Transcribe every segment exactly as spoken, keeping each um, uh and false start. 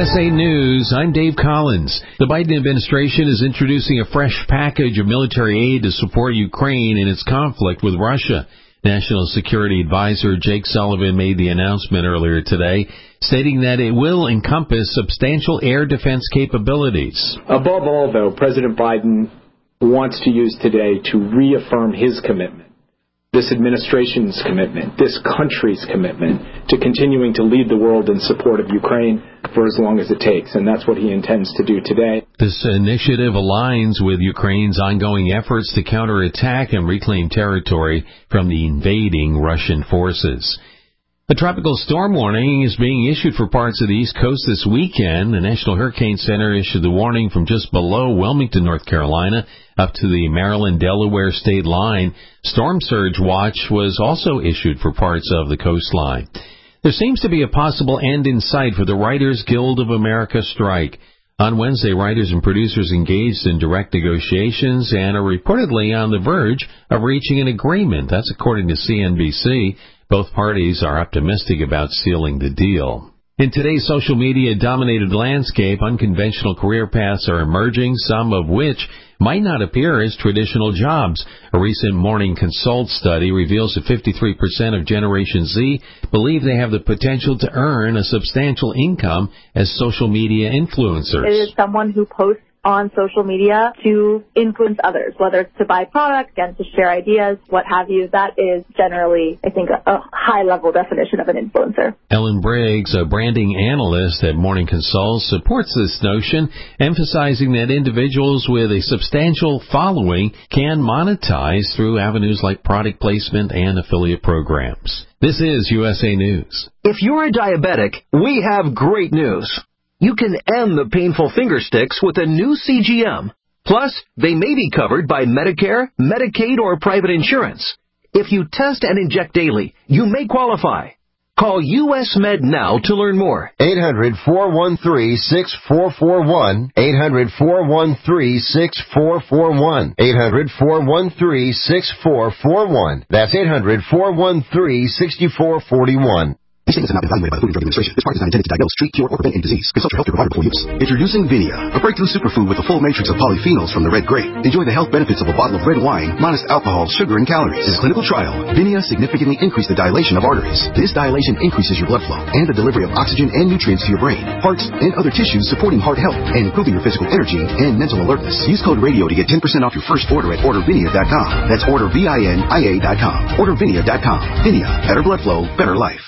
S A News, I'm Dave Collins. The Biden administration is introducing a fresh package of military aid to support Ukraine in its conflict with Russia. National Security Advisor Jake Sullivan made the announcement earlier today, stating that it will encompass substantial air defense capabilities. Above all, though, President Biden wants to use today to reaffirm his commitment, this administration's commitment, this country's commitment to continuing to lead the world in support of Ukraine for as long as it takes, and that's what he intends to do today. This initiative aligns with Ukraine's ongoing efforts to counterattack and reclaim territory from the invading Russian forces. A tropical storm warning is being issued for parts of the East Coast this weekend. The National Hurricane Center issued the warning from just below Wilmington, North Carolina, up to the Maryland-Delaware state line. Storm surge watch was also issued for parts of the coastline. There seems to be a possible end in sight for the Writers Guild of America strike. On Wednesday, writers and producers engaged in direct negotiations and are reportedly on the verge of reaching an agreement. That's according to C N B C. Both parties are optimistic about sealing the deal. In today's social media-dominated landscape, unconventional career paths are emerging, some of which might not appear as traditional jobs. A recent Morning Consult study reveals that fifty-three percent of Generation Z believe they have the potential to earn a substantial income as social media influencers. It is someone who posts on social media to influence others, whether it's to buy products and to share ideas, what have you. That is generally, I think, a, a high-level definition of an influencer. Ellen Briggs, a branding analyst at Morning Consult, supports this notion, emphasizing that individuals with a substantial following can monetize through avenues like product placement and affiliate programs. This is U S A News. If you're a diabetic, we have great news. You can end the painful finger sticks with a new C G M. Plus, they may be covered by Medicare, Medicaid, or private insurance. If you test and inject daily, you may qualify. Call U S Med now to learn more. eight hundred, four one three, six four four one. eight hundred, four one three, six four four one. eight hundred, four one three, six four four one. That's eight hundred, four one three, six four four one. These statements have not been evaluated by the Food and Drug Administration. This product is not intended to diagnose, treat, cure, or prevent any disease. Consult your healthcare provider before use. Introducing Vinia, a breakthrough superfood with a full matrix of polyphenols from the red grape. Enjoy the health benefits of a bottle of red wine, modest alcohol, sugar, and calories. In a clinical trial, Vinia significantly increased the dilation of arteries. This dilation increases your blood flow and the delivery of oxygen and nutrients to your brain, hearts, and other tissues, supporting heart health and improving your physical energy and mental alertness. Use code RADIO to get ten percent off your first order at order vinia dot com. That's order V I N I A dot com. order vinia dot com. Vinia, better blood flow, better life.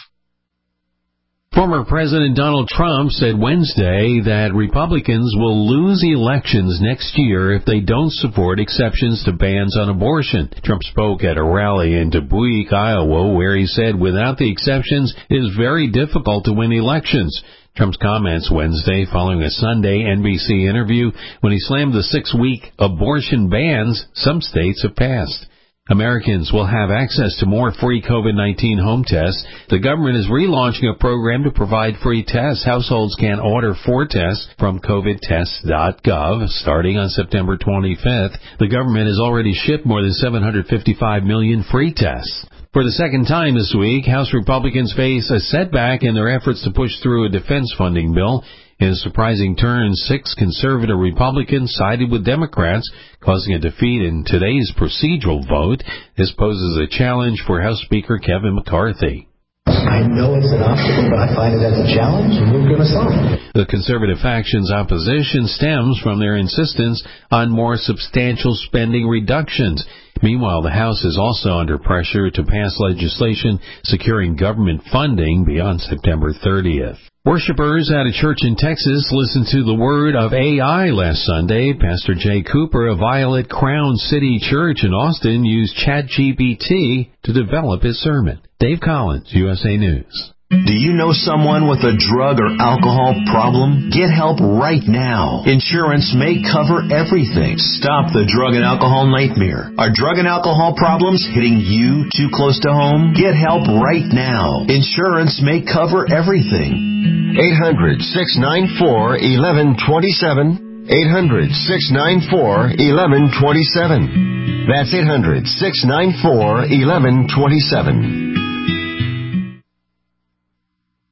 Former President Donald Trump said Wednesday that Republicans will lose elections next year if they don't support exceptions to bans on abortion. Trump spoke at a rally in Dubuque, Iowa, where he said without the exceptions, it is very difficult to win elections. Trump's comments Wednesday following a Sunday N B C interview when he slammed the six-week abortion bans some states have passed. Americans will have access to more free COVID nineteen home tests. The government is relaunching a program to provide free tests. Households can order four tests from covid tests dot gov starting on September twenty-fifth. The government has already shipped more than seven hundred fifty-five million free tests. For the second time this week, House Republicans face a setback in their efforts to push through a defense funding bill. In a surprising turn, six conservative Republicans sided with Democrats, causing a defeat in today's procedural vote. This poses a challenge for House Speaker Kevin McCarthy. I know it's an obstacle, but I find it as a challenge, and we're going to solve it. The conservative faction's opposition stems from their insistence on more substantial spending reductions. Meanwhile, the House is also under pressure to pass legislation securing government funding beyond September thirtieth. Worshippers at a church in Texas listened to the word of A I last Sunday. Pastor Jay Cooper of Violet Crown City Church in Austin used ChatGPT to develop his sermon. Dave Collins, U S A News. Do you know someone with a drug or alcohol problem? Get help right now. Insurance may cover everything. Stop the drug and alcohol nightmare. Are drug and alcohol problems hitting you too close to home? Get help right now. Insurance may cover everything. eight hundred, six nine four, one one two seven. eight hundred, six nine four, one one two seven. That's eight hundred, six nine four, one one two seven.